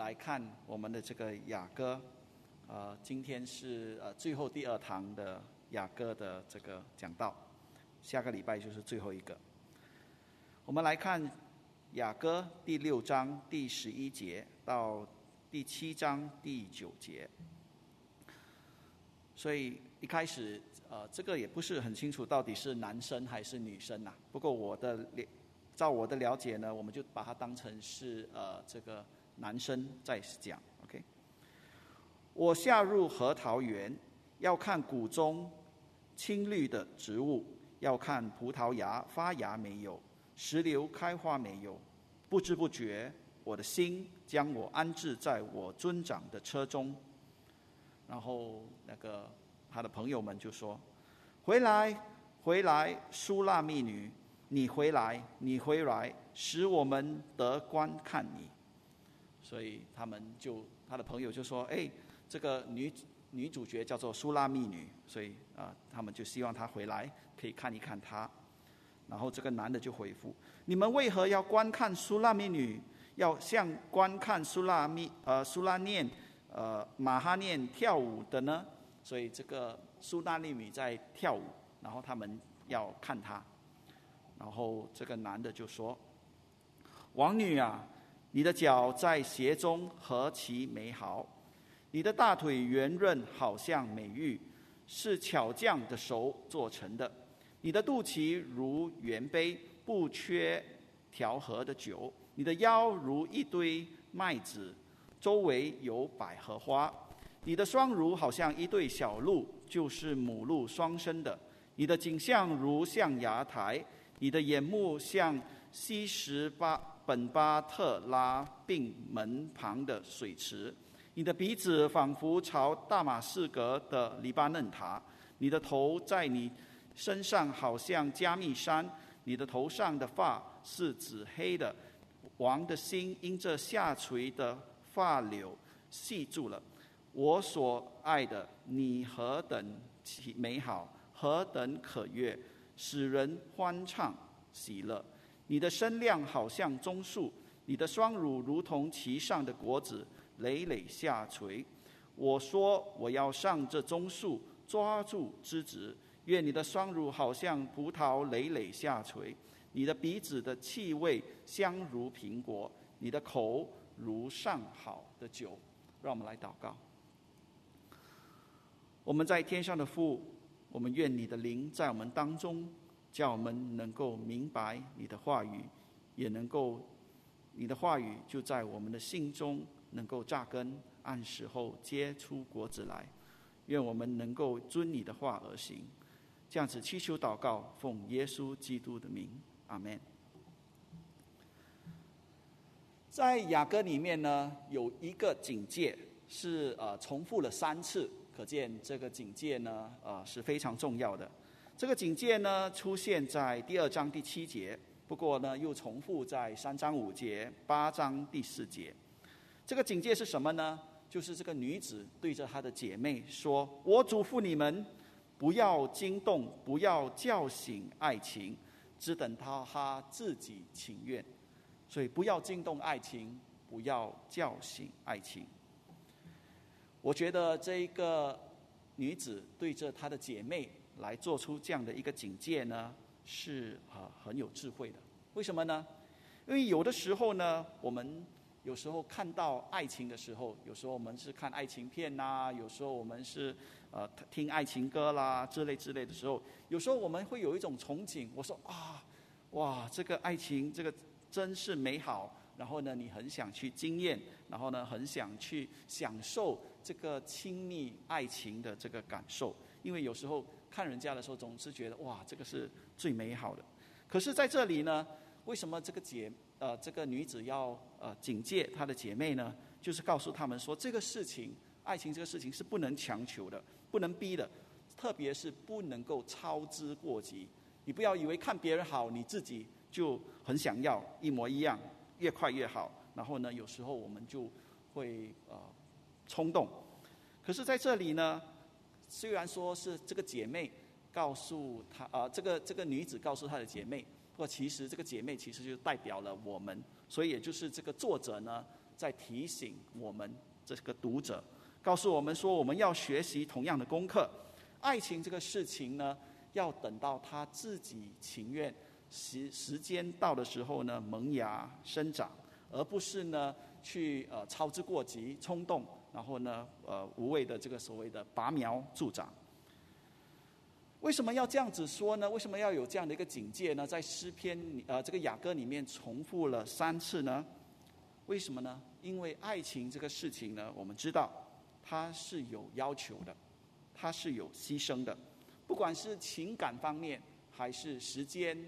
来看我们的这个雅歌，今天是最后第2堂的雅歌的这个讲道，下个礼拜就是最后一个。我们来看雅歌第6章第11节到第7章第9节。所以一开始这个也不是很清楚到底是男生还是女生呐。不过照我的了解呢，我们就把它当成是这个男生在讲。OK， 我下入核桃园，要看谷中青绿的植物，要看葡萄芽发芽没有，石榴开花没有。不知不觉，我的心将我安置在我尊长的车中。然后他的朋友们就说：“回来，回来，书拉密女，你回来，你回来，使我们得观看你。”所以他的朋友就说：“这个女主角叫做书拉密女，所以他们就希望她回来，可以看一看她。”然后这个男的就回复：“你们为何要观看书拉密女？要像观看苏拉念马哈念跳舞的呢？”所以这个苏拉密女在跳舞，然后他们要看她。然后这个男的就说：“王女啊，你的脚在鞋中何其美好，你的大腿圆润，好像美玉，是巧匠的手做成的。你的肚脐如圆杯，不缺调和的酒。你的腰如一堆麦子，周围有百合花。你的双乳好像一对小鹿，就是母鹿双生的。你的颈项如象牙台，你的眼目像西什本巴特拉并门旁的水池。你的鼻子仿佛朝大马士革的黎巴嫩塔。你的头在你身上好像加密山，你的头上的发是紫黑的。王的心因这下垂的发柳系住了。我所爱的，你何等美好，何等可悦，使人欢畅喜乐。你的身量好像棕树，你的双乳如同其上的果子，累累下垂。我说我要上这棕树，抓住枝子。愿你的双乳好像葡萄，累累下垂。你的鼻子的气味香如苹果，你的口如上好的酒。让我们来祷告。我们在天上的父，我们愿你的灵在我们当中，叫我们能够明白你的话语，也能够你的话语就在我们的心中能够扎根，按时候结出果子来。愿我们能够遵你的话而行。这样子祈求祷告，奉耶稣基督的名，阿们。在雅歌里面呢，有一个警戒是重复了3次，可见这个警戒呢是非常重要的。这个警戒呢出现在第2章第7节，不过呢又重复在3章5节、8章第4节。这个警戒是什么呢？就是这个女子对着她的姐妹说：“我嘱咐你们，不要惊动，不要叫醒爱情，只等她自己情愿。”所以不要惊动爱情，不要叫醒爱情。我觉得这一个女子对着她的姐妹来做出这样的一个警戒呢，是很有智慧的。为什么呢？因为有的时候呢，我们有时候看到爱情的时候，有时候我们是看爱情片啦，有时候我们是听爱情歌啦之类的时候，有时候我们会有一种憧憬。我说哇，这个爱情这个真是美好。然后呢，你很想去经验，然后呢，很想去享受这个亲密爱情的这个感受。因为有时候看人家的时候，总是觉得哇，这个是最美好的。可是在这里呢，为什么这个女子要警戒她的姐妹呢？就是告诉他们说，这个事情，爱情这个事情是不能强求的，不能逼的，特别是不能够操之过急。你不要以为看别人好，你自己就很想要一模一样，越快越好。然后呢，有时候我们就会冲动。可是在这里呢，虽然说是这个姐妹告诉她这个女子告诉她的姐妹，不过其实这个姐妹其实就代表了我们，所以也就是这个作者呢在提醒我们这个读者，告诉我们说，我们要学习同样的功课。爱情这个事情呢，要等到他自己情愿，时间到的时候呢，萌芽生长，而不是呢去操之过急、冲动，然后呢无谓的这个所谓的拔苗助长。为什么要这样子说呢？为什么要有这样的一个警戒呢？在诗篇这个雅歌里面重复了3次呢？为什么呢？因为爱情这个事情呢，我们知道它是有要求的，它是有牺牲的，不管是情感方面还是时间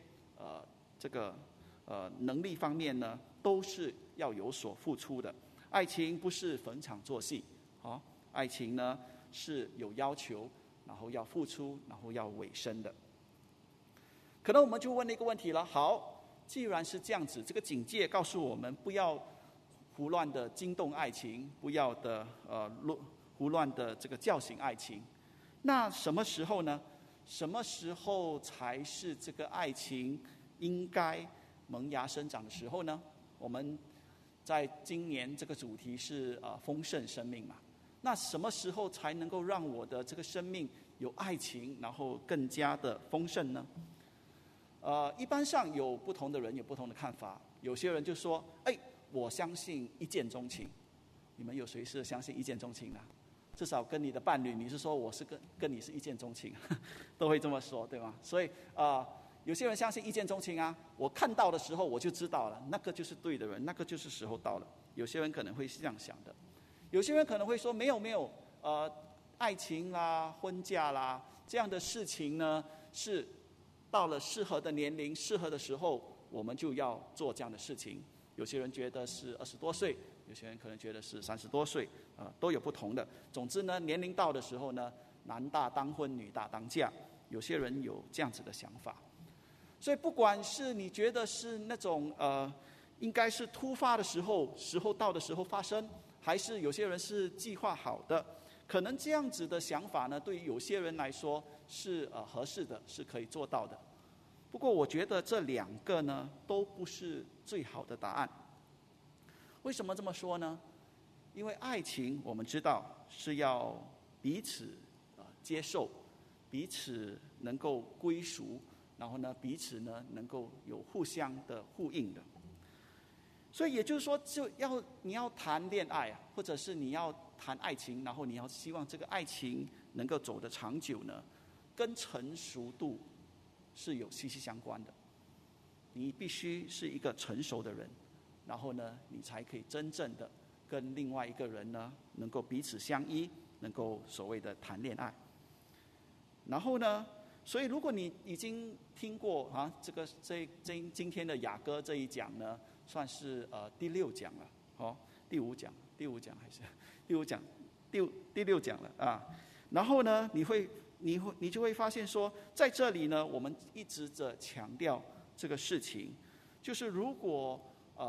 能力方面呢，都是要有所付出的。爱情不是逢场作戏，爱情呢是有要求，然后要付出，然后要委身的。可能我们就问了一个问题了：好，既然是这样子，这个警戒告诉我们不要胡乱的惊动爱情，不要的胡乱的这个叫醒爱情。那什么时候呢？什么时候才是这个爱情应该萌芽生长的时候呢？我们在今年这个主题是丰盛生命嘛。那什么时候才能够让我的这个生命有爱情，然后更加的丰盛呢？一般上有不同的人有不同的看法。有些人就说：我相信一见钟情。你们有谁是相信一见钟情的？至少跟你的伴侣，你是说我是跟你是一见钟情，都会这么说，对吗？所以有些人相信一见钟情啊，我看到的时候我就知道了，那个就是对的人，那个就是时候到了。有些人可能会是这样想的。有些人可能会说没有，爱情啦、婚嫁啦这样的事情呢，是到了适合的年龄、适合的时候，我们就要做这样的事情。有些人觉得是20多岁，有些人可能觉得是30多岁，都有不同的。总之呢，年龄到的时候呢，男大当婚，女大当嫁。有些人有这样子的想法。所以不管是你觉得是那种应该是突发的时候到的时候发生，还是有些人是计划好的，可能这样子的想法呢，对于有些人来说是合适的，是可以做到的。不过我觉得这2个呢，都不是最好的答案。为什么这么说呢？因为爱情我们知道是要彼此接受，彼此能够归属，然后呢彼此呢能够有互相的呼应的。所以也就是说，你要谈恋爱或者是你要谈爱情，然后你要希望这个爱情能够走得长久呢，跟成熟度是有息息相关的。你必须是一个成熟的人，然后呢你才可以真正的跟另外一个人呢能够彼此相依，能够所谓的谈恋爱。然后呢，所以如果你已经听过今天的雅歌这一讲呢，算是第6讲了，第5讲还是第5讲，第6讲了啊。然后呢，你就会发现说，在这里呢，我们一直在强调这个事情，就是如果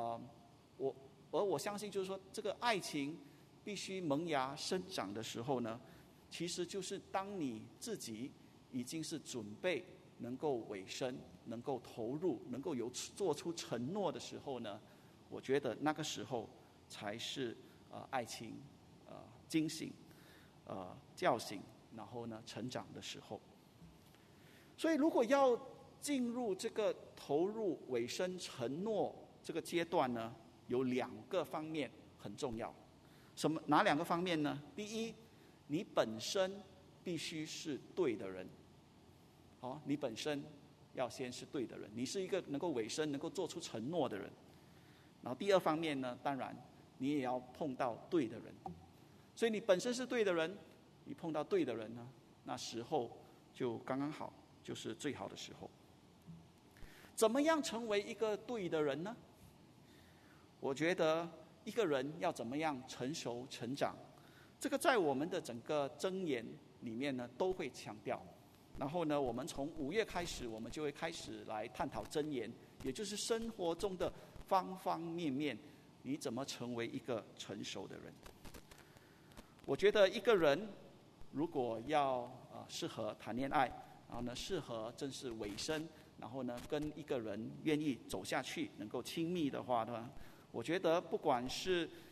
我相信，就是说这个爱情必须萌芽生长的时候呢，其实就是当你自己已经是准备能够委身、能够投入、能够做出承诺的时候呢，我觉得那个时候才是爱情惊醒、叫醒，然后呢成长的时候。所以如果要进入这个投入、委身、承诺这个阶段呢，有2个方面很重要。哪2个方面呢？第一，你本身必须是对的人。你本身要先是对的人，你是一个能够委身、能够做出承诺的人。然后第2方面呢，当然你也要碰到对的人。所以你本身是对的人，你碰到对的人呢，那时候就刚刚好，就是最好的时候。怎么样成为一个对的人呢？我觉得一个人要怎么样成熟成长，这个在我们的整个箴言里面呢都会强调。然后呢，我们从5月开始，我们就会开始来探讨箴言，也就是生活中的方方面面，你怎么成为一个成熟的人。我觉得一个人如果要适合谈恋爱，然后呢适合正式委身，然后呢跟一个人愿意走下去，能够亲密的话呢，我觉得不管是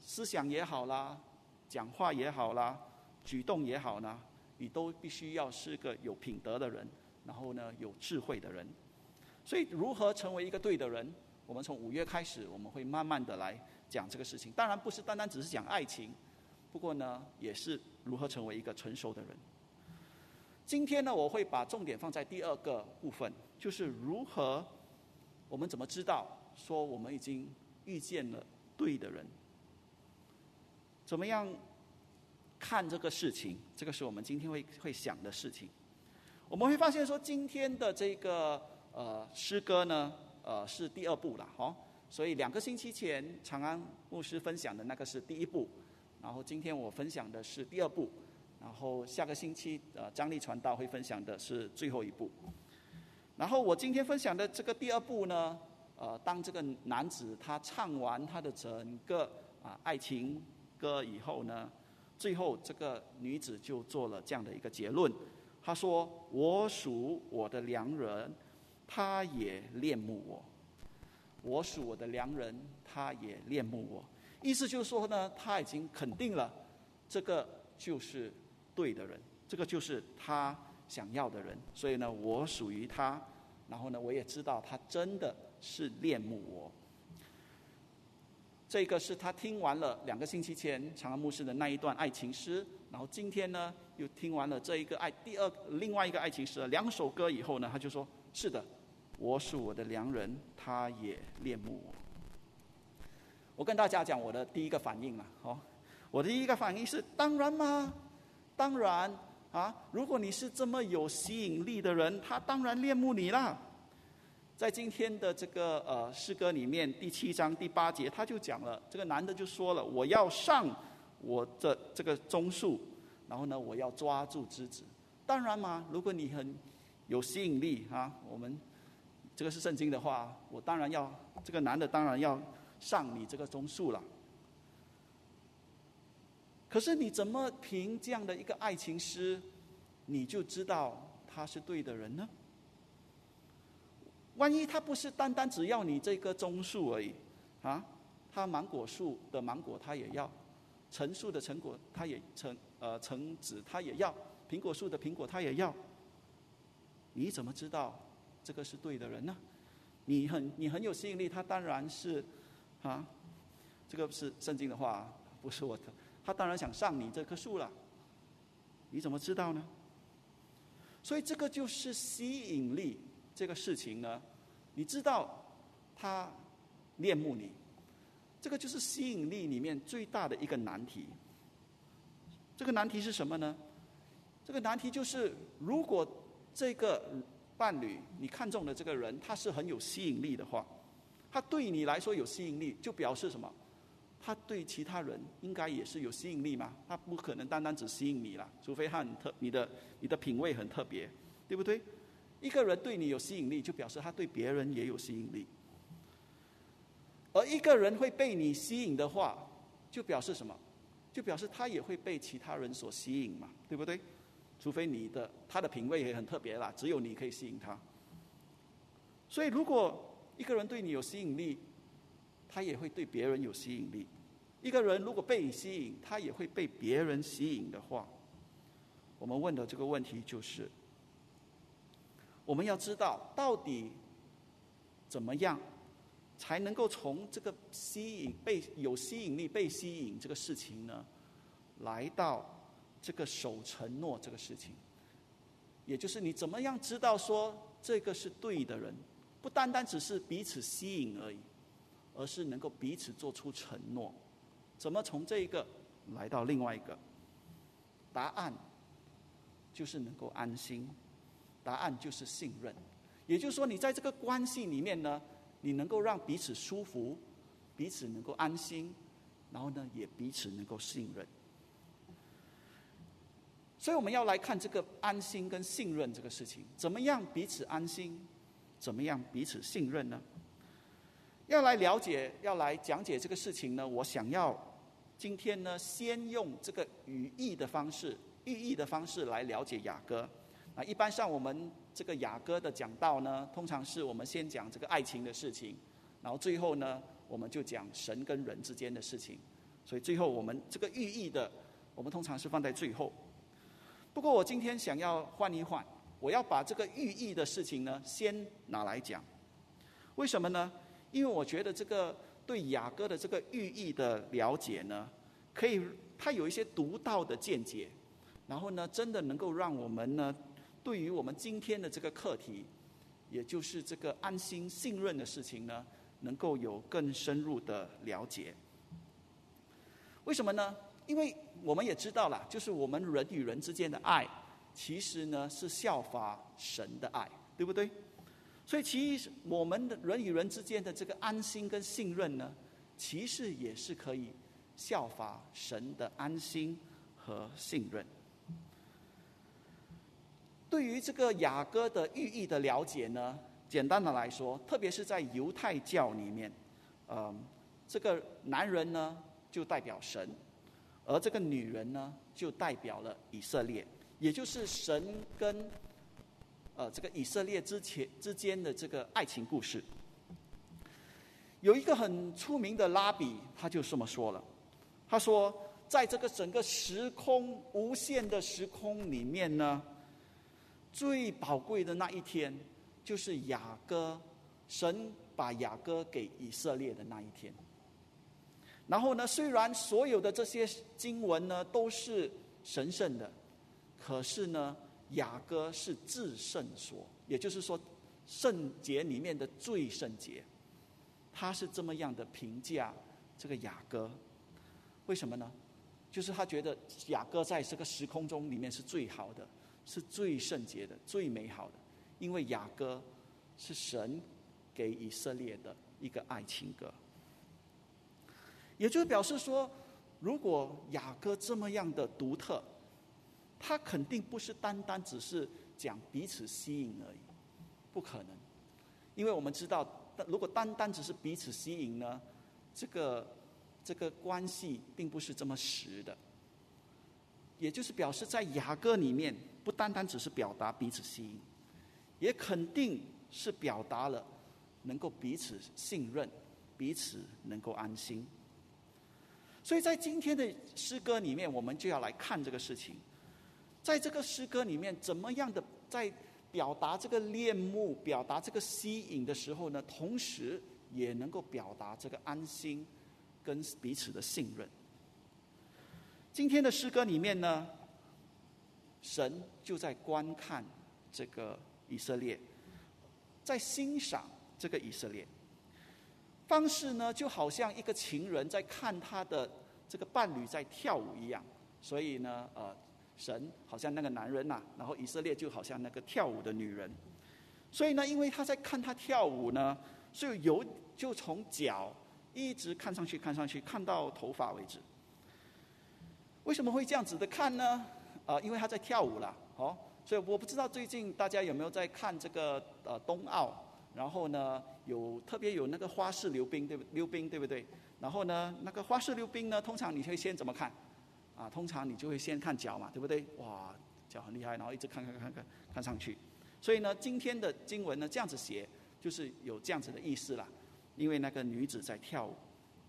思想也好啦，讲话也好啦，举动也好呢，你都必须要是个有品德的人，然后呢有智慧的人。所以如何成为一个对的人，我们从5月开始，我们会慢慢的来讲这个事情。当然不是单单只是讲爱情，不过呢也是如何成为一个成熟的人。今天呢，我会把重点放在第2个部分，就是如何我们怎么知道说我们已经遇见了对的人，怎么样看这个事情，这个是我们今天会想的事情。我们会发现说，今天的这个诗歌呢，是第2部了所以2个星期前长安牧师分享的那个是第1部，然后今天我分享的是第2部，然后下个星期张力传道会分享的是最后1部。然后我今天分享的这个第2部呢，当这个男子他唱完他的整个爱情歌以后呢，最后这个女子就做了这样的一个结论，她说：“我属我的良人，他也恋慕我。我属我的良人，他也恋慕我。”意思就是说呢，他已经肯定了这个就是对的人，这个就是他想要的人。所以呢，我属于他，然后呢，我也知道他真的是恋慕我。这个是他听完了2个星期前长安牧师的那一段爱情诗，然后今天呢又听完了这一个另外一个爱情诗2首歌以后呢，他就说：“是的，我属我的良人，他也恋慕我。”我跟大家讲我的第一个反应我的第一个反应是：当然吗？当然如果你是这么有吸引力的人，他当然恋慕你啦。在今天的这个诗歌里面第7章第8节，他就讲了，这个男的就说了：“我要上我的这个棕树，然后呢，我要抓住枝子。”当然嘛，如果你很有吸引力我们这个是圣经的话，我当然要这个男的当然要上你这个棕树了。可是你怎么凭这样的一个爱情诗，你就知道他是对的人呢？万一他不是单单只要你这个棕树而已他芒果树的芒果他也要，橙树的橙果他也橙子他也要，苹果树的苹果他也要，你怎么知道这个是对的人呢？你很有吸引力，他当然是这个是圣经的话，不是我的，他当然想上你这棵树了，你怎么知道呢？所以这个就是吸引力这个事情呢，你知道他恋慕你，这个就是吸引力里面最大的一个难题。这个难题是什么呢？这个难题就是，如果这个伴侣你看中的这个人他是很有吸引力的话，他对你来说有吸引力，就表示什么？他对其他人应该也是有吸引力嘛？他不可能单单只吸引你啦，除非他你的品味很特别，对不对？一个人对你有吸引力，就表示他对别人也有吸引力。而一个人会被你吸引的话，就表示什么？就表示他也会被其他人所吸引嘛，对不对？除非他的品味也很特别啦，只有你可以吸引他。所以如果一个人对你有吸引力，他也会对别人有吸引力。一个人如果被你吸引，他也会被别人吸引的话，我们问的这个问题就是，我们要知道到底怎么样才能够从这个有吸引力被吸引这个事情呢，来到这个守承诺这个事情。也就是你怎么样知道说这个是对的人，不单单只是彼此吸引而已，而是能够彼此做出承诺。怎么从这一个来到另外一个？答案就是能够安心，答案就是信任。也就是说，你在这个关系里面呢，你能够让彼此舒服，彼此能够安心，然后呢，也彼此能够信任。所以我们要来看这个安心跟信任这个事情，怎么样彼此安心，怎么样彼此信任呢？要来了解，要来讲解这个事情呢，我想要今天呢，先用这个寓意的方式来了解雅歌。一般上我们这个雅歌的讲道呢，通常是我们先讲这个爱情的事情，然后最后呢，我们就讲神跟人之间的事情。 所以最后我们这个寓意的，我们通常是放在最后。不过我今天想要换一换，我要把这个寓意的事情呢，先拿来讲。为什么呢？因为我觉得这个对雅歌的这个寓意的了解呢，它有一些独到的见解，然后呢，真的能够让我们呢，对于我们今天的这个课题，也就是这个安心信任的事情呢，能够有更深入的了解。为什么呢？因为我们也知道了，就是我们人与人之间的爱，其实呢是效法神的爱，对不对？所以其实我们的人与人之间的这个安心跟信任呢，其实也是可以效法神的安心和信任。对于这个雅歌的寓意的了解呢，简单的来说，特别是在犹太教里面，这个男人呢就代表神，而这个女人呢就代表了以色列，也就是神跟这个以色列之间的这个爱情故事。有一个很出名的拉比，他就这么说了，他说在这个整个时空无限的时空里面呢，最宝贵的那一天就是雅歌，神把雅歌给以色列的那一天。然后呢，虽然所有的这些经文呢都是神圣的，可是呢雅歌是至圣所，也就是说圣洁里面的最圣洁。他是这么样的评价这个雅歌。为什么呢？就是他觉得雅歌在这个时空中里面是最好的，是最圣洁的，最美好的，因为雅歌是神给以色列的一个爱情歌。也就表示说，如果雅歌这么样的独特，它肯定不是单单只是讲彼此吸引而已，不可能。因为我们知道，如果单单只是彼此吸引呢，这个关系并不是这么实的。也就是表示在雅歌里面，不单单只是表达彼此吸引，也肯定是表达了能够彼此信任，彼此能够安心。所以在今天的诗歌里面，我们就要来看这个事情。在这个诗歌里面，怎么样的在表达这个恋慕、表达这个吸引的时候呢，同时也能够表达这个安心跟彼此的信任。今天的诗歌里面呢，神就在观看这个以色列，在欣赏这个以色列。方式呢，就好像一个情人在看他的这个伴侣在跳舞一样。所以呢，神好像那个男人呐，然后以色列就好像那个跳舞的女人。所以呢，因为他在看他跳舞呢，所以就从脚一直看上去，看到头发为止。为什么会这样子的看呢？因为他在跳舞了，所以我不知道最近大家有没有在看这个冬奥。然后呢，特别有那个花式溜冰，对不对？然后呢，那个花式溜冰呢，通常你会先怎么看？通常你就会先看脚嘛，对不对？哇，脚很厉害，然后一直看上去。所以呢，今天的经文呢这样子写，就是有这样子的意思啦。因为那个女子在跳舞。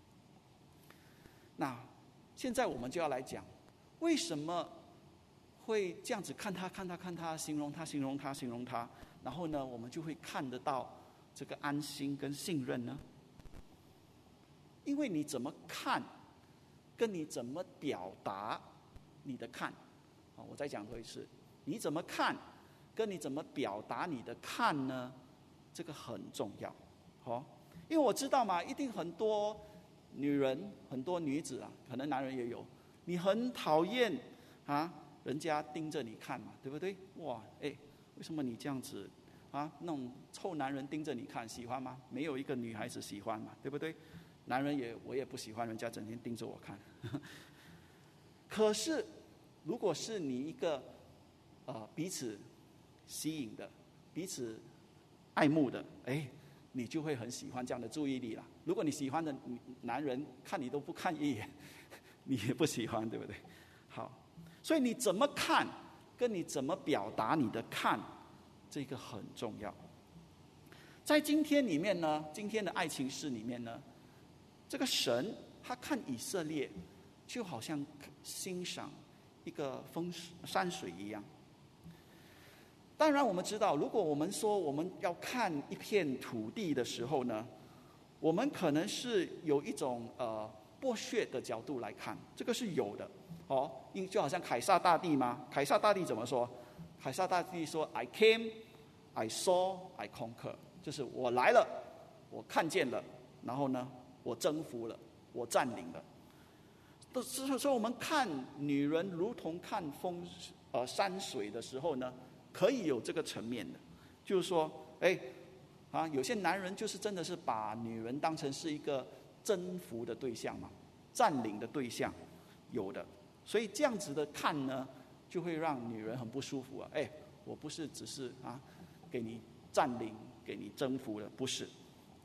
那现在我们就要来讲，为什么会这样子看他，形容他。然后呢，我们就会看得到这个安心跟信任呢？因为你怎么看，跟你怎么表达你的看，我再讲多一次，你怎么看，跟你怎么表达你的看呢？这个很重要，因为我知道嘛，一定很多女人、很多女子啊，可能男人也有，你很讨厌人家盯着你看嘛，对不对？哇，为什么你这样子那种臭男人盯着你看，喜欢吗？没有一个女孩子喜欢嘛，对不对？男人我也不喜欢人家整天盯着我看。可是如果是你一个彼此吸引的、彼此爱慕的，你就会很喜欢这样的注意力啦。如果你喜欢的男人看你都不看一眼，你也不喜欢，对不对？好，所以你怎么看，跟你怎么表达你的看，这个很重要。在今天里面呢，今天的爱情诗里面呢，这个神他看以色列， 就好像欣赏一个山水一样。当然我们知道，如果我们说我们要看一片土地的时候呢，我们可能是有一种剥削的角度来看，这个是有的哦。就好像凯撒大帝嘛，凯撒大帝怎么说？凯撒大帝说 I came, I saw, I conquer， 就是我来了，我看见了，然后呢我征服了，我占领了。所以我们看女人如同看山水的时候呢，可以有这个层面的，就是说有些男人就是真的是把女人当成是一个征服的对象嘛，占领的对象，有的。所以这样子的看呢，就会让女人很不舒服啊。我不是只是给你占领，给你征服了，不是，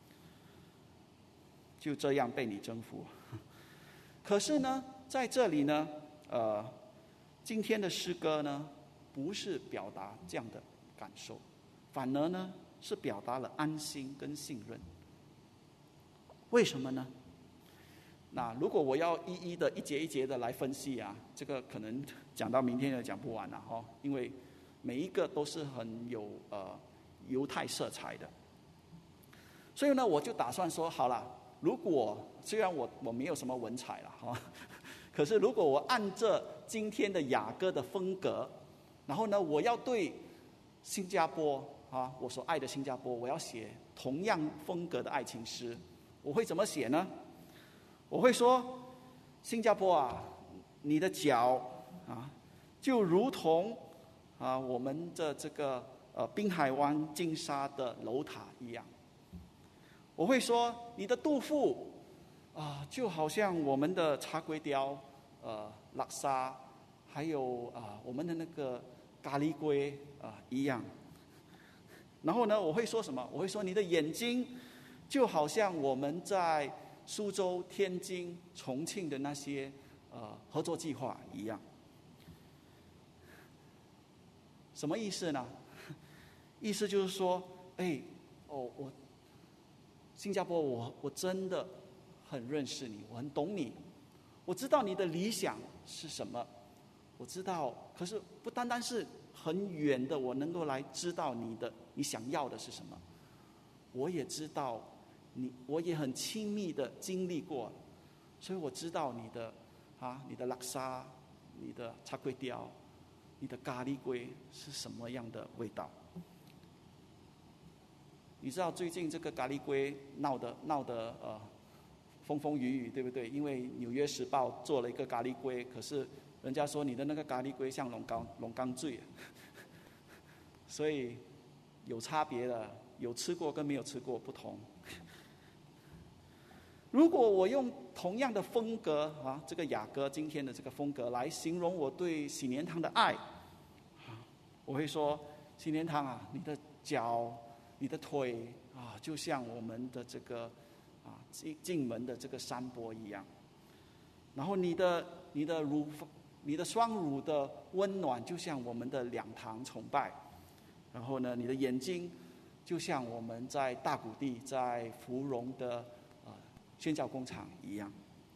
就这样被你征服。可是呢，在这里呢，今天的诗歌呢，不是表达这样的感受，反而呢是表达了安心跟信任。为什么呢？那如果我要一一的一节一节的来分析这个可能讲到明天也讲不完了因为每一个都是很有犹太色彩的。所以呢，我就打算说，好了，如果虽然我没有什么文采了可是如果我按着今天的雅歌的风格，然后呢，我要对新加坡我所爱的新加坡，我要写同样风格的爱情诗，我会怎么写呢？我会说，新加坡你的脚就如同我们的这个滨海湾金沙的楼塔一样。我会说，你的杜甫就好像我们的茶粿条、拉沙，还有我们的那个咖喱龟一样。然后呢，我会说什么？我会说，你的眼睛就好像我们在苏州、天津、重庆的那些合作计划一样。什么意思呢？意思就是说，我新加坡，我真的很认识你，我很懂你，我知道你的理想是什么，我知道，可是不单单是很远的，我能够来知道你想要的是什么，我也知道我也很亲密的经历过，所以我知道你的拉沙、你的茶粿条、你的咖喱龟是什么样的味道。你知道最近这个咖喱龟闹得风风雨雨，对不对？因为《纽约时报》做了一个咖喱龟，可是人家说你的那个咖喱龟像龙缸醉，所以有差别的，有吃过跟没有吃过不同。如果我用同样的风格这个雅歌今天的这个风格来形容我对喜年堂的爱，我会说，喜年堂你的脚、你的腿就像我们的这个进门的这个山坡一样，然后你的双乳的温暖就像我们的两堂崇拜，然后呢，你的眼睛就像我们在大谷地、在芙蓉的宣教工厂一样。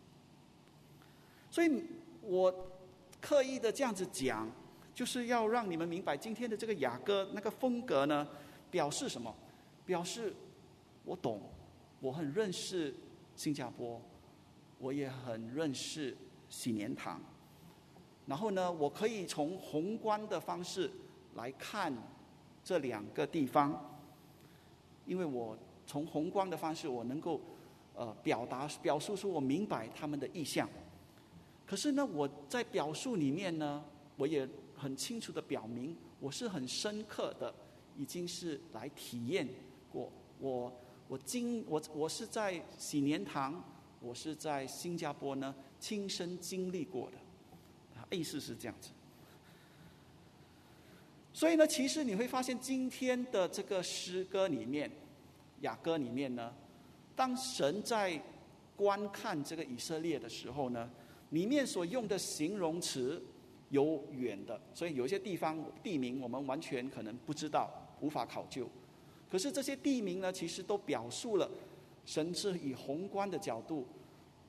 所以我刻意的这样子讲，就是要让你们明白今天的这个雅歌那个风格呢，表示什么？表示我懂，我很认识新加坡，我也很认识喜年堂。然后呢，我可以从宏观的方式来看这两个地方，因为我从宏观的方式，我能够表述出我明白他们的意向。可是呢，我在表述里面呢，我也很清楚的表明，我是很深刻的，已经是来体验过。我是在喜年堂，我是在新加坡呢亲身经历过的，意思是这样子。所以呢，其实你会发现今天的这个诗歌里面，雅歌里面呢，当神在观看这个以色列的时候呢，里面所用的形容词有远的，所以有一些地名我们完全可能不知道，无法考究。可是这些地名呢，其实都表述了神是以宏观的角度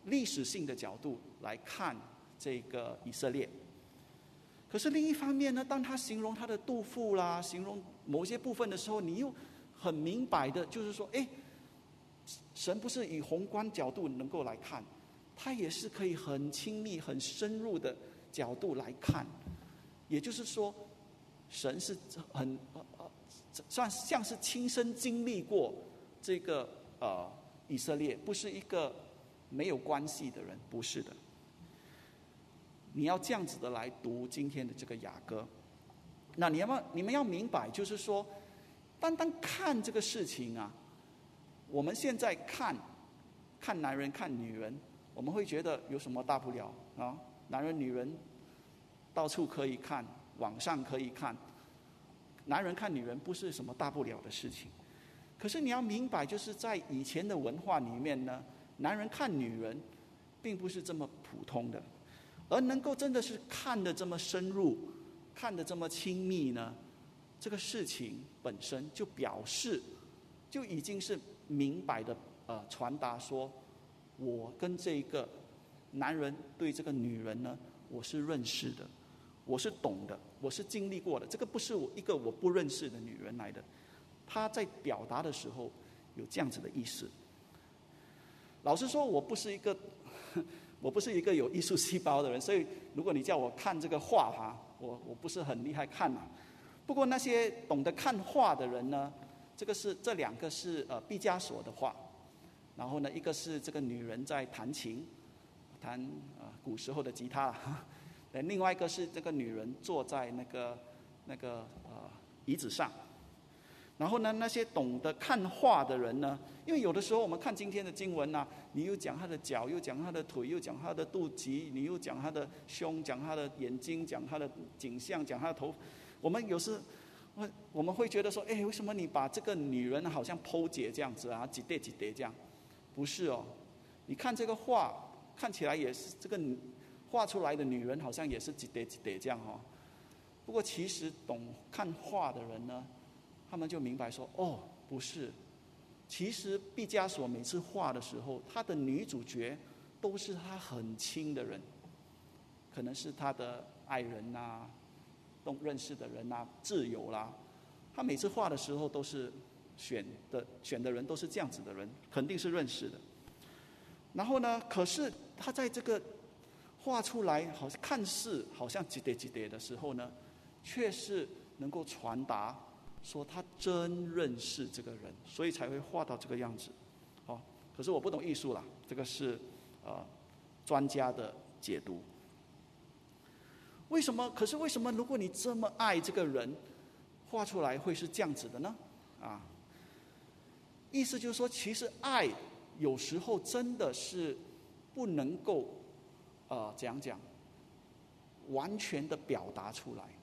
历史性的角度来看这个以色列。可是另一方面呢，当他形容他的肚腹啦，形容某些部分的时候，你又很明白的，就是说，神不是以宏观角度能够来看，他也是可以很亲密、很深入的角度来看。也就是说，神是很算像是亲身经历过这个以色列，不是一个没有关系的人，不是的。你要这样子的来读今天的这个雅歌，那你们要明白，就是说，单单看这个事情啊，我们现在看男人看女人，我们会觉得有什么大不了啊？男人女人到处可以看，网上可以看，男人看女人不是什么大不了的事情。可是你要明白，就是在以前的文化里面呢，男人看女人并不是这么普通的，而能够真的是看得这么深入，看得这么亲密呢，这个事情本身就表示，就已经是明白的传达说，我跟这个男人对这个女人呢，我是认识的，我是懂的，我是经历过的，这个不是一个我不认识的女人来的。他在表达的时候有这样子的意思。老实说，我不是一个有艺术细胞的人，所以如果你叫我看这个画哈，我不是很厉害看嘛。不过那些懂得看画的人呢，这两个是毕加索的画，然后呢，一个是这个女人在弹琴，弹古时候的吉他，另外一个是这个女人坐在那个椅子上。然后呢，那些懂得看画的人呢，因为有的时候我们看今天的经文啊，你又讲他的脚，又讲他的腿，又讲他的肚脐，你又讲他的胸，讲他的眼睛，讲他的颈项，讲他的头。我们有时我们会觉得说，为什么你把这个女人好像剖解这样子啊，几叠几叠这样？不是哦，你看这个画，看起来也是这个画出来的女人好像也是几叠几叠这样哦。不过其实懂看画的人呢，他们就明白说，不是，其实毕加索每次画的时候，他的女主角都是他很亲的人，可能是他的爱人啊，认识的人啊，挚友啦。他每次画的时候都是选的人都是这样子的人，肯定是认识的。然后呢，可是他在这个画出来好像看似好像几叠几叠的时候呢，却是能够传达说他真认识这个人，所以才会画到这个样子。可是我不懂艺术啦，这个是专家的解读。为什么如果你这么爱这个人，画出来会是这样子的呢？意思就是说，其实爱有时候真的是不能够完全的表达出来。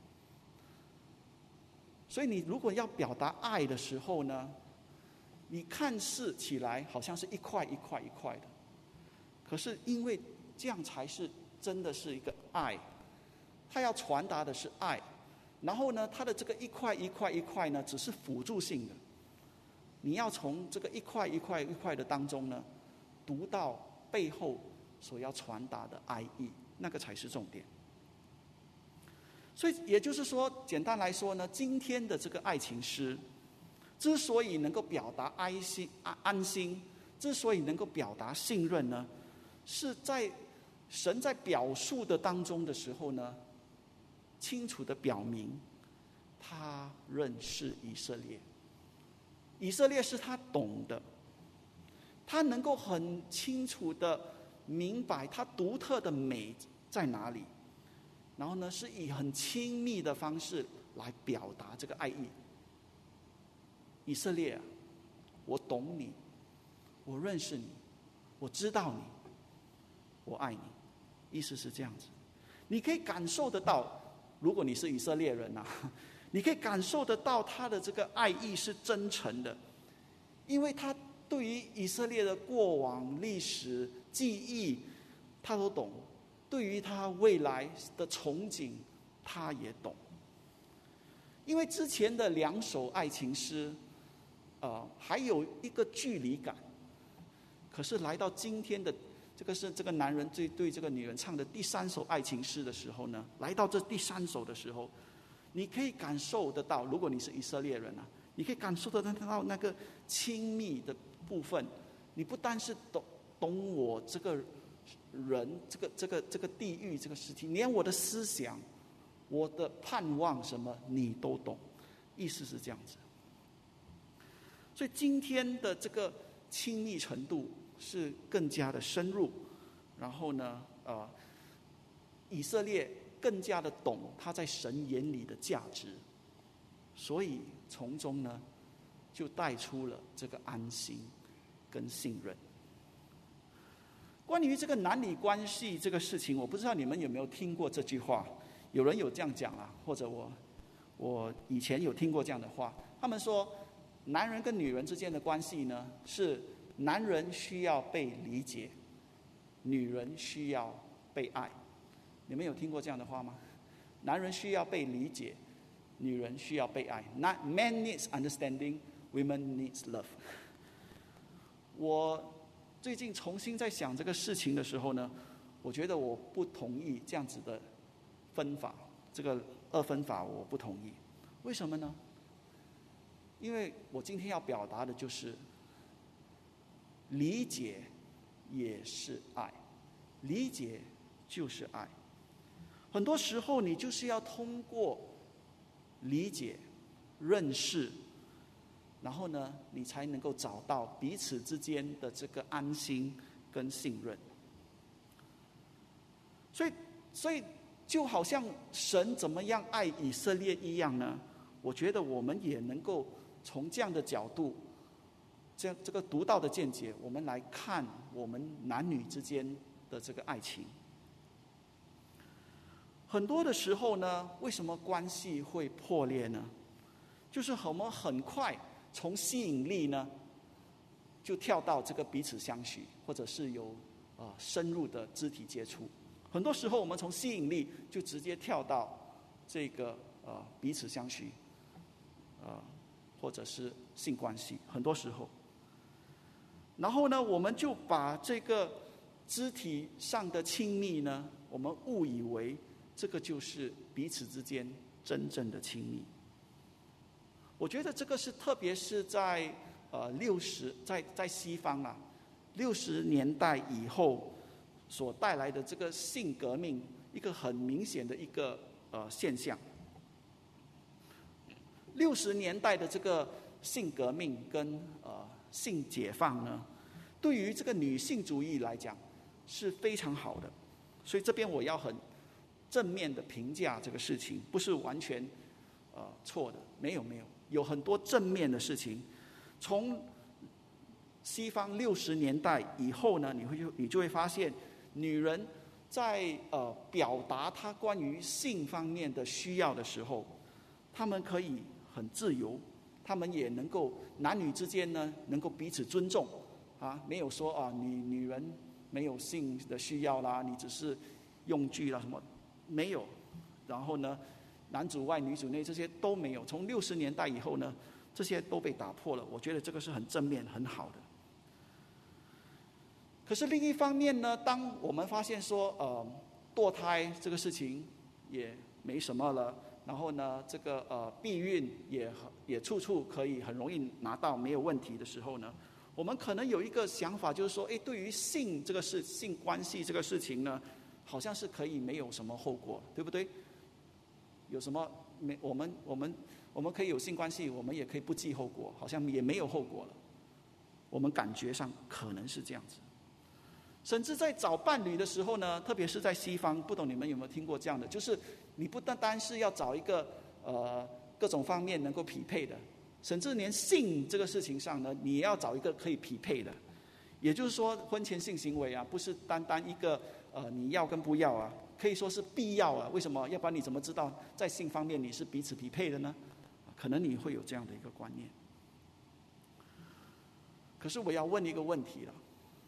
所以你如果要表达爱的时候呢，你看似起来好像是一块一块一块的，可是因为这样才是真的是一个爱，它要传达的是爱，然后呢，它的这个一块一块一块呢，只是辅助性的，你要从这个一块一块一块的当中呢，读到背后所要传达的爱意，那个才是重点。所以也就是说，简单来说呢，今天的这个爱情诗之所以能够表达安心，之所以能够表达信任呢，是在神在表述的当中的时候呢，清楚的表明他认识以色列，以色列是他懂的，他能够很清楚的明白他独特的美在哪里，然后呢，是以很亲密的方式来表达这个爱意。以色列啊，我懂你，我认识你，我知道你，我爱你。意思是这样子，你可以感受得到，如果你是以色列人啊，你可以感受得到他的这个爱意是真诚的，因为他对于以色列的过往历史记忆他都懂，对于他未来的憧憬他也懂。因为之前的2首爱情诗还有一个距离感，可是来到今天的这个是这个男人对这个女人唱的第3首爱情诗的时候呢，来到这第3首的时候，你可以感受得到，如果你是以色列人啊，你可以感受得到那个亲密的部分。你不单是懂我这个人，这个地狱这个事情，连我的思想、我的盼望什么，你都懂。意思是这样子。所以今天的这个亲密程度是更加的深入，然后呢，以色列更加的懂他在神眼里的价值，所以从中呢，就带出了这个安心跟信任。关于这个男女关系这个事情，我不知道你们有没有听过这句话？有人有这样讲啊，或者我以前有听过这样的话，他们说，男人跟女人之间的关系呢，是男人需要被理解，女人需要被爱。你们有听过这样的话吗？男人需要被理解，女人需要被爱。Man needs understanding, women needs love。我最近重新在想这个事情的时候呢，我觉得我不同意这样子的分法，这个2分法我不同意。为什么呢？因为我今天要表达的就是理解也是爱，理解就是爱。很多时候你就是要通过理解、认识，然后呢，你才能够找到彼此之间的这个安心跟信任。所以就好像神怎么样爱以色列一样呢？我觉得我们也能够从这样的角度，这个独到的见解，我们来看我们男女之间的这个爱情。很多的时候呢，为什么关系会破裂呢？就是我们很快从吸引力呢，就跳到这个彼此相许，或者是有深入的肢体接触。很多时候我们从吸引力就直接跳到这个彼此相许，或者是性关系。很多时候，然后呢，我们就把这个肢体上的亲密呢，我们误以为这个就是彼此之间真正的亲密。我觉得这个是特别是在在西方啊，60年代以后所带来的这个性革命，一个很明显的一个现象。60年代的这个性革命跟性解放呢，对于这个女性主义来讲是非常好的，所以这边我要很正面的评价这个事情，不是完全错的，没有很多正面的事情。从西方60年代以后呢，你就会发现，女人在表达她关于性方面的需要的时候，她们可以很自由，她们也能够男女之间呢能够彼此尊重啊，没有说女人没有性的需要啦，你只是用具啦什么，没有。然后呢，男主外女主内这些都没有。从60年代以后呢，这些都被打破了。我觉得这个是很正面很好的。可是另一方面呢，当我们发现说堕胎这个事情也没什么了，然后呢这个避孕也处处可以很容易拿到，没有问题的时候呢，我们可能有一个想法，就是说对于性关系这个事情呢，好像是可以没有什么后果，对不对？有什么我们可以有性关系，我们也可以不计后果，好像也没有后果了。我们感觉上可能是这样子。甚至在找伴侣的时候呢，特别是在西方，不懂你们有没有听过这样的，就是你不单是要找一个各种方面能够匹配的，甚至连性这个事情上呢，你也要找一个可以匹配的。也就是说，婚前性行为啊，不是单一个你要跟不要啊，可以说是必要啊。为什么？要不然你怎么知道在性方面你是彼此匹配的呢？可能你会有这样的一个观念。可是我要问一个问题了，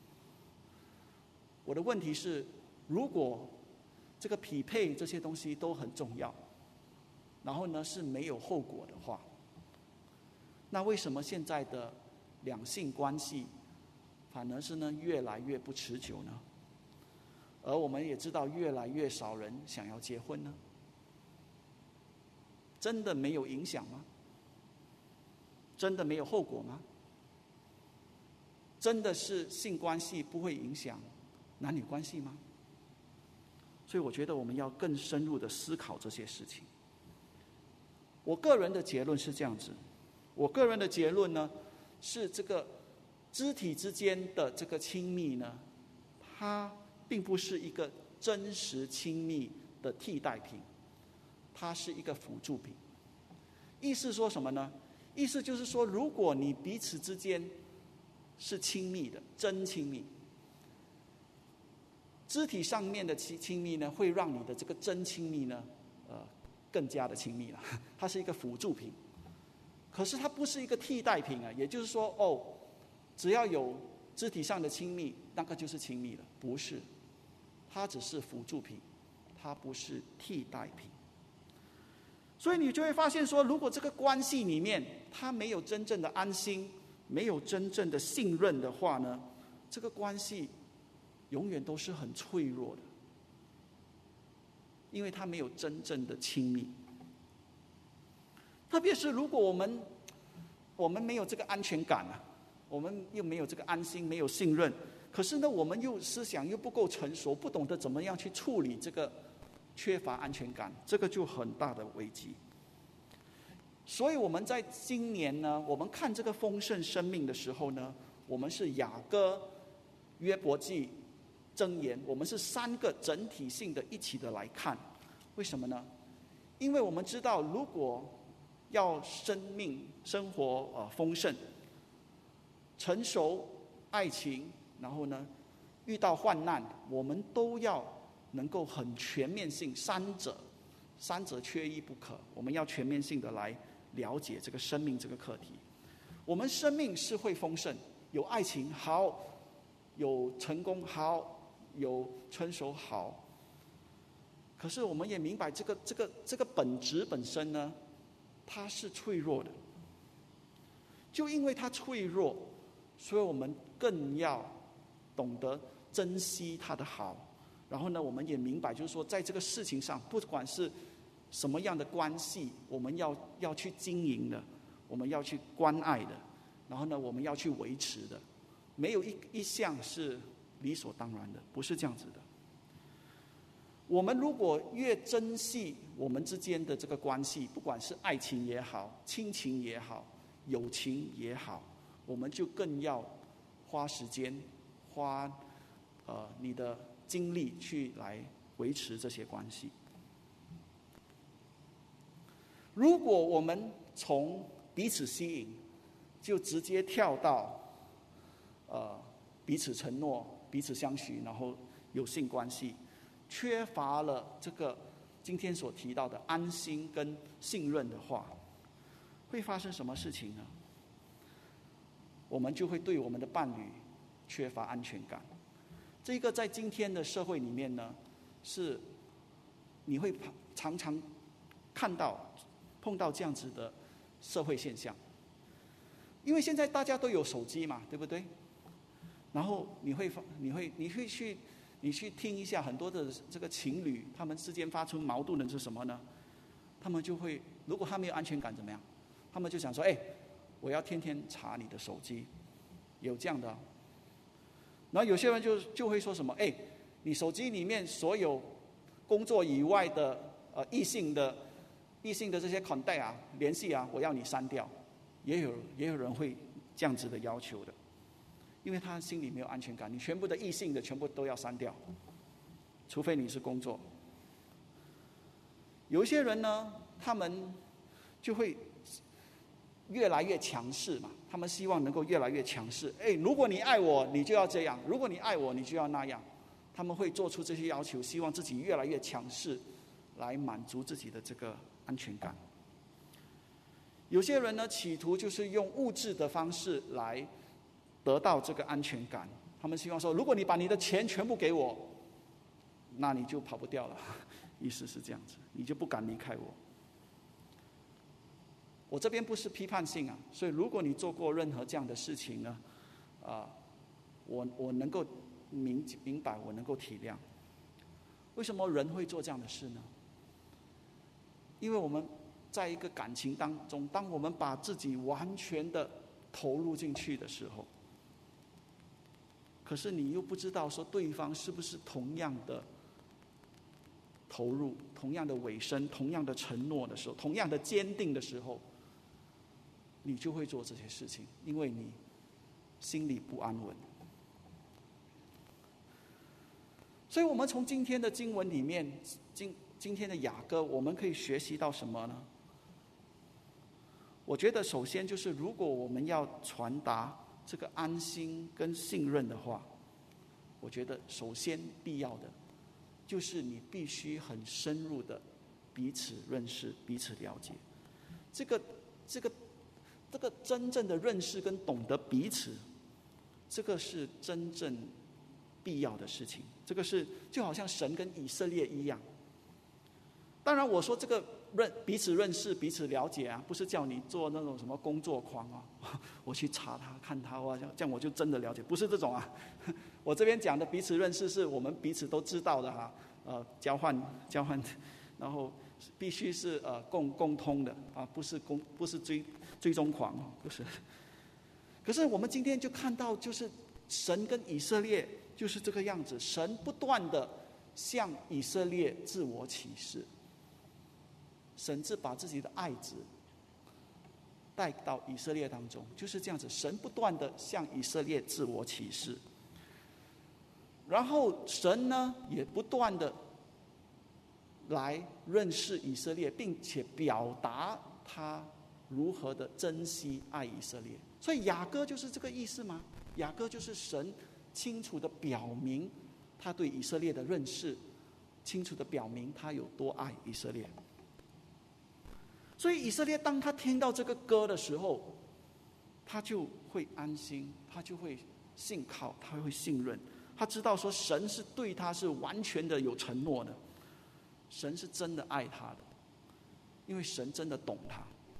我的问题是，如果这个匹配这些东西都很重要，然后呢是没有后果的话，那为什么现在的两性关系反而是呢越来越不持久呢？ 而我们也知道越来越少人想要结婚呢？真的没有影响吗？真的没有后果吗？真的是性关系不会影响男女关系吗？所以我觉得我们要更深入的思考这些事情。我个人的结论是这样子，我个人的结论呢，是这个肢体之间的这个亲密呢，它并不是一个真实亲密的替代品，它是一个辅助品。意思说什么呢？意思就是说，如果你彼此之间是亲密的，真亲密，肢体上面的亲密呢，会让你的这个真亲密呢，更加的亲密了。它是一个辅助品，可是它不是一个替代品啊。也就是说，只要有肢体上的亲密，那个就是亲密了，不是，它只是辅助品，它不是替代品。所以你就会发现说，如果这个关系里面它没有真正的安心，没有真正的信任的话呢，这个关系永远都是很脆弱的，因为它没有真正的亲密。特别是如果我们没有这个安全感啊，我们又没有这个安心，没有信任，可是呢，我们又思想又不够成熟，不懂得怎么样去处理这个缺乏安全感，这个就很大的危机。所以我们在今年呢，我们看这个丰盛生命的时候呢，我们是雅歌、约伯记、箴言，我们是3个整体性的一起的来看。为什么呢？因为我们知道，如果要生活丰盛、成熟、爱情，然后呢遇到患难，我们都要能够很全面性，三者缺一不可。我们要全面性的来了解这个生命这个课题。我们生命是会丰盛，有爱情好，有成功好，有成熟好。可是我们也明白这个本质本身呢，它是脆弱的。就因为它脆弱，所以我们更要懂得珍惜它的好。然后呢，我们也明白，就是说，在这个事情上，不管是什么样的关系，我们要去经营的，我们要去关爱的，然后呢，我们要去维持的，没有一项是理所当然的，不是这样子的。我们如果越珍惜我们之间的这个关系，不管是爱情也好，亲情也好，友情也好，我们就更要花时间，花你的精力去来维持这些关系。如果我们从彼此吸引就直接跳到彼此承诺、彼此相许，然后有性关系，缺乏了这个今天所提到的安心跟信任的话，会发生什么事情呢？我们就会对我们的伴侣缺乏安全感。这个在今天的社会里面呢，是你会常常碰到这样子的社会现象。因为现在大家都有手机嘛，对不对？然后你去听一下很多的这个情侣，他们之间发出矛盾的是什么呢？他们就会，如果他没有安全感怎么样？他们就想说，我要天天查你的手机，有这样的。然后有些人就会说什么，你手机里面所有工作以外的异性的这些 contact 啊，联系啊，我要你删掉。也有人会这样子的要求的，因为他心里没有安全感，你全部的异性的全部都要删掉，除非你是工作。有一些人呢，他们就会越来越强势嘛，他们希望能够越来越强势。如果你爱我，你就要这样；如果你爱我，你就要那样。他们会做出这些要求，希望自己越来越强势，来满足自己的这个安全感。有些人呢，企图就是用物质的方式来得到这个安全感。他们希望说，如果你把你的钱全部给我，那你就跑不掉了。意思是这样子，你就不敢离开我。我这边不是批判性啊，所以如果你做过任何这样的事情呢，我能够明白，我能够体谅。 为什么人会做这样的事呢？因为我们在一个感情当中，当我们把自己完全的投入进去的时候，可是你又不知道说对方是不是同样的投入，同样的委身，同样的承诺的时候，同样的坚定的时候，你就会做这些事情，因为你心里不安稳。所以我们从今天的经文里面，今天的雅歌，我们可以学习到什么呢？我觉得首先就是，如果我们要传达这个安心跟信任的话，我觉得首先必要的就是你必须很深入的彼此认识、彼此了解。这个真正的认识跟懂得彼此，这个是真正必要的事情。这个是就好像神跟以色列一样。当然我说这个彼此认识、彼此了解啊，不是叫你做那种什么工作狂啊，我去查他、看他，这样我就真的了解，不是这种啊。我这边讲的彼此认识，是我们彼此都知道的哈，交换，然后必须是共通的啊，不是追踪狂，不是。可是我们今天就看到，就是神跟以色列就是这个样子，神不断的向以色列自我启示。神是把自己的爱子带到以色列当中，就是这样子。神不断的向以色列自我启示，然后神呢也不断的来认识以色列，并且表达他如何的珍惜爱以色列。所以雅歌就是这个意思吗？雅歌就是神清楚的表明他对以色列的认识，清楚的表明他有多爱以色列。所以以色列当他听到这个歌的时候，他就会安心，他就会信靠，他会信任，他知道说神是对他是完全的有承诺的，神是真的爱他的，因为神真的懂他。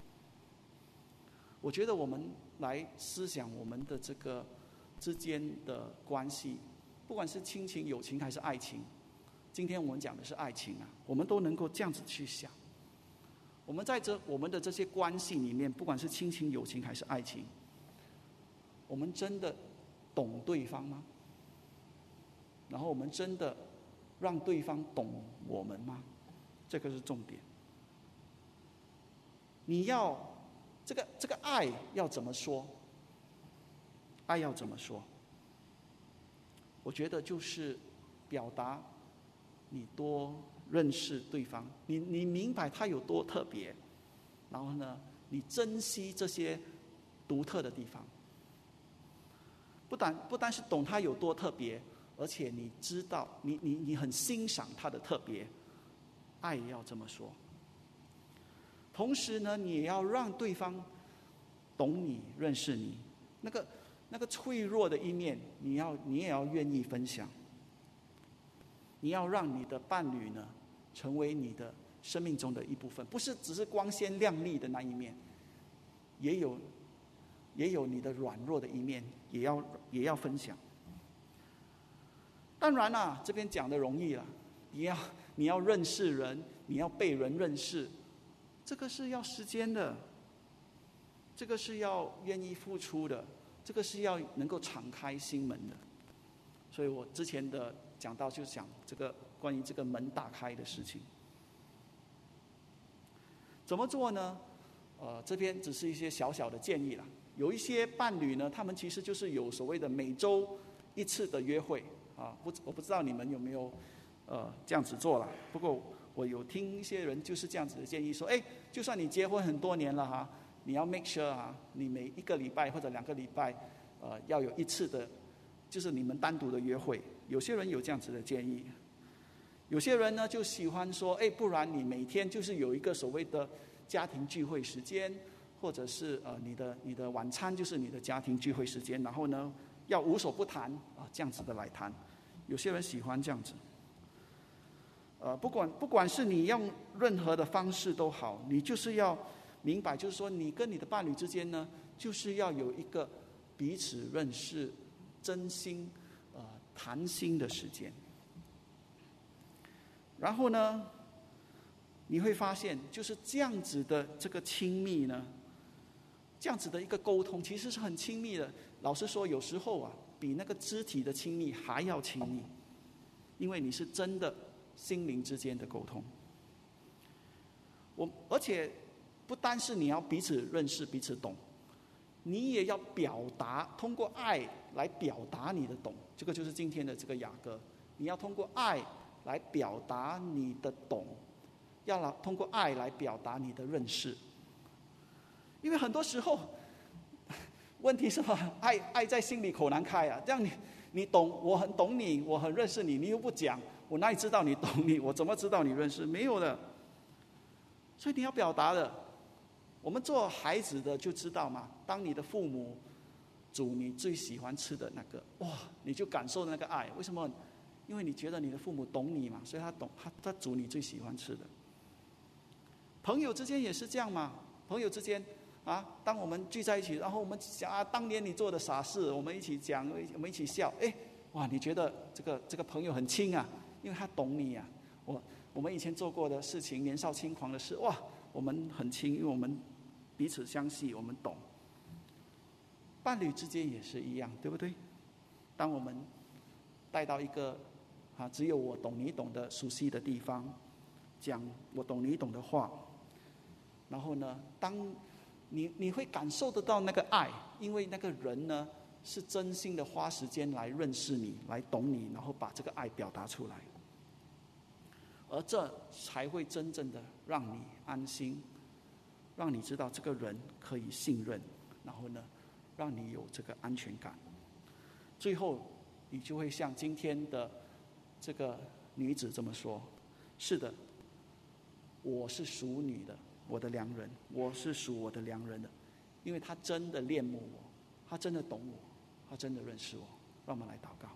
我觉得我们来思想我们的这个之间的关系，不管是亲情、友情还是爱情，今天我们讲的是爱情啊，我们都能够这样子去想。我们在我们的这些关系里面，不管是亲情、友情还是爱情，我们真的懂对方吗？然后我们真的让对方懂我们吗？这个是重点。你要这个爱要怎么说？爱要怎么说？我觉得就是表达你多认识对方，你明白他有多特别，然后呢，你珍惜这些独特的地方。不单是懂他有多特别，而且你知道，你很欣赏他的特别，爱要这么说。同时呢，你也要让对方懂你、认识你，那个脆弱的一面，你也要愿意分享。你要让你的伴侣呢，成为你的生命中的一部分，不是只是光鲜亮丽的那一面，也有你的软弱的一面，也要分享。当然啦，这边讲的容易了，你要认识人，你要被人认识，这个是要时间的，这个是要愿意付出的，这个是要能够敞开心门的。所以我之前的讲到就讲这个关于这个门打开的事情，怎么做呢？这边只是一些小小的建议啦。有一些伴侣呢，他们其实就是有所谓的每周一次的约会啊。我不知道你们有没有这样子做啦。不过我有听一些人就是这样子的建议说，就算你结婚很多年了哈，你要 make sure 啊，你每1个礼拜或者2个礼拜要有一次的，就是你们单独的约会。有些人有这样子的建议，有些人呢就喜欢说，不然你每天就是有一个所谓的家庭聚会时间，或者是你的晚餐就是你的家庭聚会时间，然后呢要无所不谈啊，这样子的来谈。有些人喜欢这样子。不管是你用任何的方式都好，你就是要明白，就是说你跟你的伴侣之间呢，就是要有一个彼此认识、真心谈心的时间。 然后呢，你会发现就是这样子的这个亲密呢，这样子的一个沟通其实是很亲密的。老实说，有时候啊，比那个肢体的亲密还要亲密，因为你是真的心灵之间的沟通。而且不单是你要彼此认识、彼此懂，你也要表达，通过爱来表达你的懂。这个就是今天的这个雅歌，你要通过爱来表达你的懂，要通过爱来表达你的认识。因为很多时候问题是什么？爱在心里口难开啊！这样你懂，我很懂你，我很认识你，你又不讲，我哪里知道你懂你？我怎么知道你认识？没有的。所以你要表达的，我们做孩子的就知道嘛。当你的父母煮你最喜欢吃的那个，哇，你就感受那个爱。为什么？因为你觉得你的父母懂你嘛，所以他煮你最喜欢吃的。朋友之间也是这样嘛，朋友之间啊，当我们聚在一起，然后我们讲啊，当年你做的傻事，我们一起讲，我们一起笑，哇，你觉得这个朋友很亲啊，因为他懂你啊。我们以前做过的事情，年少轻狂的事，哇，我们很亲，因为我们彼此相系，我们懂。伴侣之间也是一样，对不对？当我们带到一个只有我懂你懂的熟悉的地方，讲我懂你懂的话，然后呢，当你会感受得到那个爱，因为那个人呢是真心的花时间来认识你，来懂你，然后把这个爱表达出来，而这才会真正的让你安心，让你知道这个人可以信任，然后呢，让你有这个安全感。最后，你就会像今天的这个女子这么说：是的，我是属你的，我的良人，我是属我的良人的，因为他真的恋慕我，他真的懂我，他真的认识我。让我们来祷告。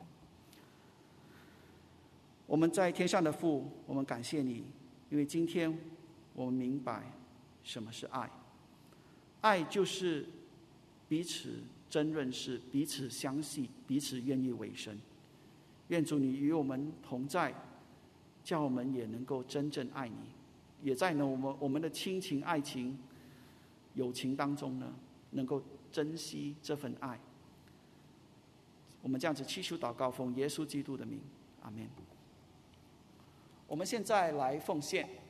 我们在天上的父，我们感谢你，因为今天我们明白什么是爱。爱就是彼此真认识，彼此相信，彼此愿意委身。愿主你与我们同在，叫我们也能够真正爱你，也在我们的亲情、爱情、友情当中呢，能够珍惜这份爱。我们这样子祈求祷告，奉耶稣基督的名，阿们。我们现在来奉献。